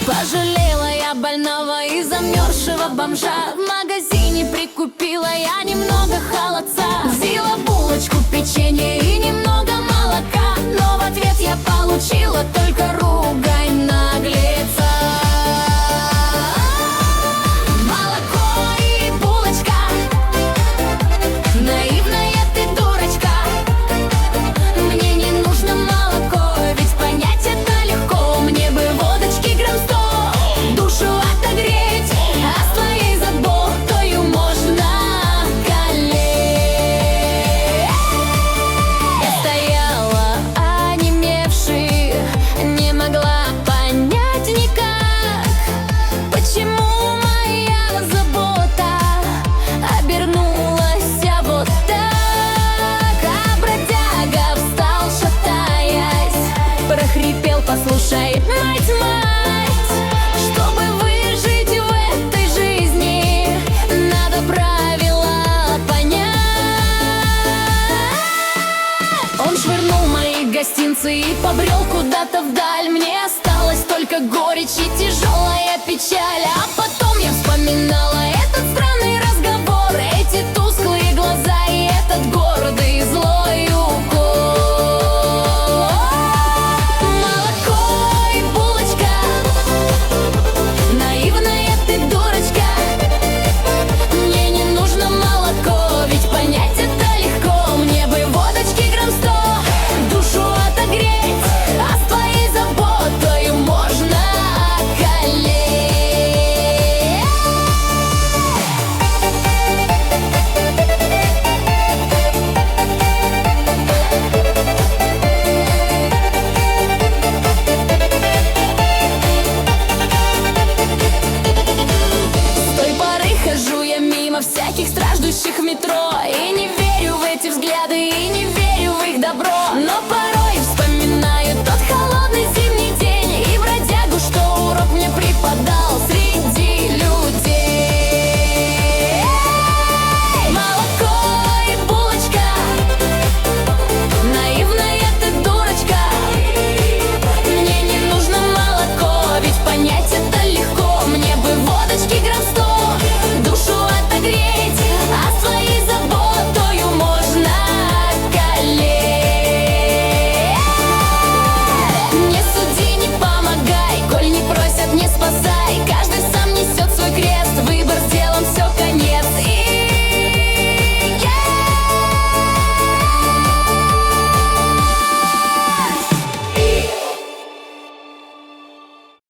Пожалела я больного и замерзшего бомжа. В магазине прикупила я немного холодца. Взяла булочку, печенье и немного молока, но в ответ я получила только ругань наглеца. Молоко и булочка, наивная ты дурочка. Мне не нужно молоко, ведь понять это легко. Мне бы водочки грамм 100, душу отогреть, а с твоей заботою можно колеть. Я стояла, онемевший, не могла понять никак, почему моя забота обернулась вот так. А бродяга встал, шатаясь, прохрипел: послушай, мать, мать, чтобы выжить в этой жизни, надо правила понять. Он швырнул мои гостинцы и побрел куда-то вдаль. Мне осталась только горечь и тяжелая печаль. А потом я вспоминала